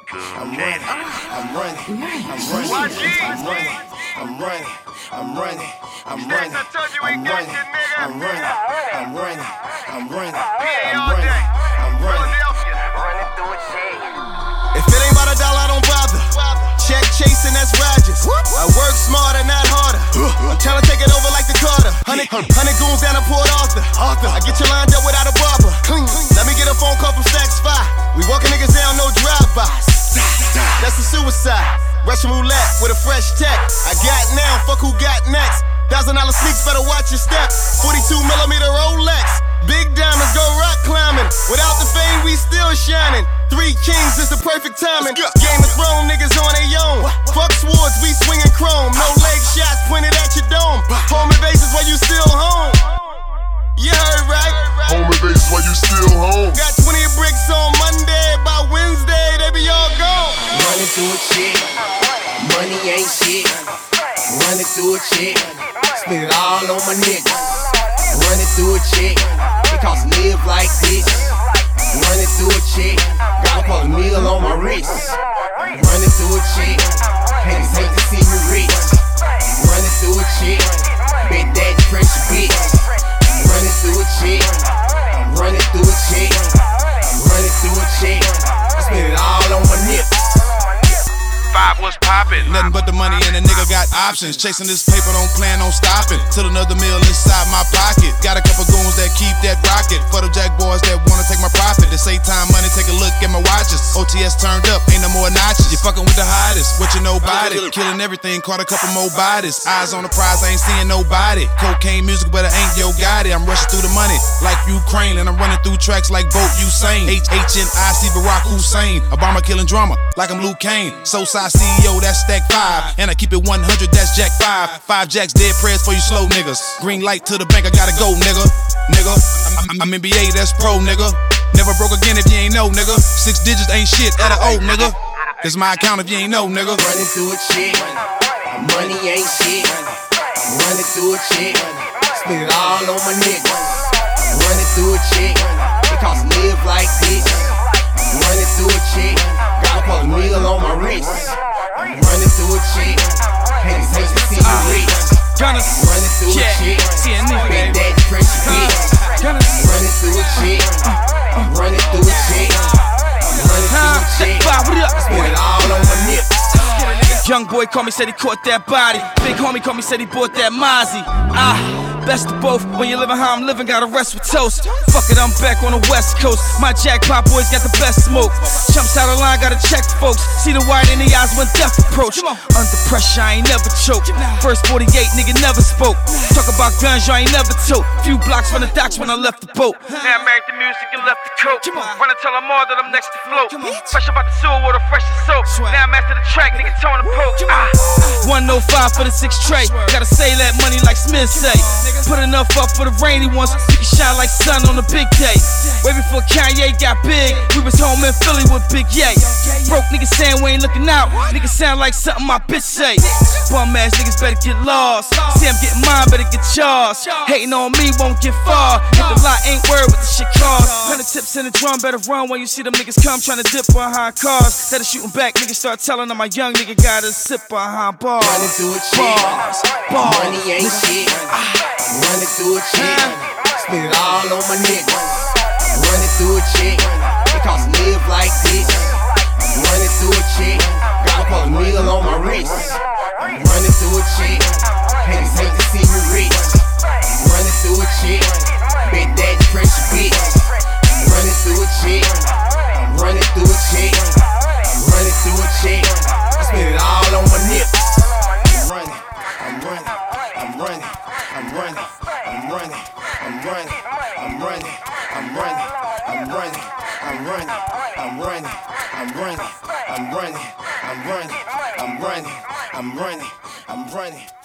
I'm running, I'm running, I'm running, I'm running, I'm running, I'm running, I'm running, I'm running, I'm running, I'm running, I'm running, I'm running, I'm running. If it ain't about $1, I don't bother. Check chasing, that's Rogers. I work smarter, not harder. I'm trying to take it over like the Carter. 100 goons down to Port Arthur. I get you lined up without a barber. Let me get a phone call from Stacks 5. We walking niggas down, no drive-bys. That's a suicide. Russian roulette with a fresh tech. I got now, fuck who got next. $1,000 sneaks, better watch your step. 42mm Rolex. Big diamonds go rock climbing. Without the fame, we still shining. 3 kings is the perfect timing. Game of Thrones, niggas on their own. Fuck swords, we swinging chrome. No leg shots pointed at your dome. Home invasions while you still home. You heard right. Home invasions while you still home. Got 20 bricks on Monday. By Wednesday, they be all gone. Running through a chick. Money ain't shit. Running through a chick. Spend it all on my niggas. Running through a chick. It costs to live like this. Running through a chick. Got a $250 on my wrist. Running through a chick. Haters hate to see me rich. Running through a chick. Big daddy pressure bitch. Running through a chick. I'm running through a chick. I'm running through a chick. I spend it all on my nips. 5 was poppin'. Nothing but the money and a nigga got options. Chasing this paper, don't plan on stopping. Till another meal inside my pocket. Got a couple goons that keep that rocket. For the jack boys that wanna take my profit. They say time money, take a look at my watches. OTS turned up, ain't no more notches. You fucking with the hottest, what you know about it? Killing everything, caught a couple more bodies. Eyes on the prize, I ain't seeing nobody. Cocaine music, but I ain't yo got it. I'm rushing through the money like Ukraine. And I'm running through tracks like Boat Usain. HNIC Barack Hussein. Obama killing drama like I'm Luke Kane. So CEO, that's stack 5. And I keep it 100, that's Jack 5. 5 jacks, dead prayers for you slow niggas. Green light to the bank, I gotta go, nigga. I'm NBA, that's pro, nigga. Never broke again if you ain't know, nigga. 6 digits ain't shit at an O, nigga. This my account if you ain't know, nigga. Running through a chick. Money ain't shit. Running through a chick. Spend it all on my niggas. Running through a chick. It costs to live like this. Running through a chick. Got a $250 on my wrist. Running through a chick. Haters hate to see me rich. Running through a chick. Big daddy pressure bitch. Running through a chick. Running through a chick. Running through a chick. Spend it all on my nips. Young boy called me, said he caught that body. Big homie called me, said he bought that Mozzie. Best of both, when you living how I'm living, gotta rest with toast. Fuck it, I'm back on the West Coast. My jackpot boys got the best smoke. Jumps out of line, gotta check folks. See the white in the eyes when death approach. Under pressure, I ain't never choke. First 48, nigga never spoke. Talk about guns, you ain't never tote. Few blocks from the docks when I left the boat. Now I'm married to music and left the coat. Wanna tell them all that I'm next to float. Fresh about the sewer water, fresh as soap. Now I'm after the track, nigga tone the poke. 105 for the 6 tray. Gotta say that money like Smith say. Put enough up for the rainy ones. You can shine like sun on a big day. Way before Kanye got big, we was home in Philly with Big Ye. Broke niggas saying we ain't looking out. Niggas sound like something my bitch say. Bum ass niggas better get lost. See I'm getting mine, better get charged. Hating on me won't get far. If the lot ain't worried what the shit cost. 100 tips in the drum, better run when you see them niggas come trying to dip behind cars. Instead of shooting back, niggas start telling them my young nigga gotta sit behind bars. Running through a chick. Money ain't shit. Running through a chick. Spend it all on my niggas. Running through a chick. It costs to live like this. Running through a chick. Got a $250 on my wrist. Running through a chick. Haters hate to see me rich. Running through a chick. Big daddy pressure bitch. Running through a chick. I'm running through a chick. I'm running through a chick. I spend it all on my nips. I'm running. I'm running. I'm running. I'm running. I'm running. I'm running. I'm running. I'm running. I'm running. I'm running. I'm running. I'm running. I'm running. I'm running. I'm running. I'm running. I'm running.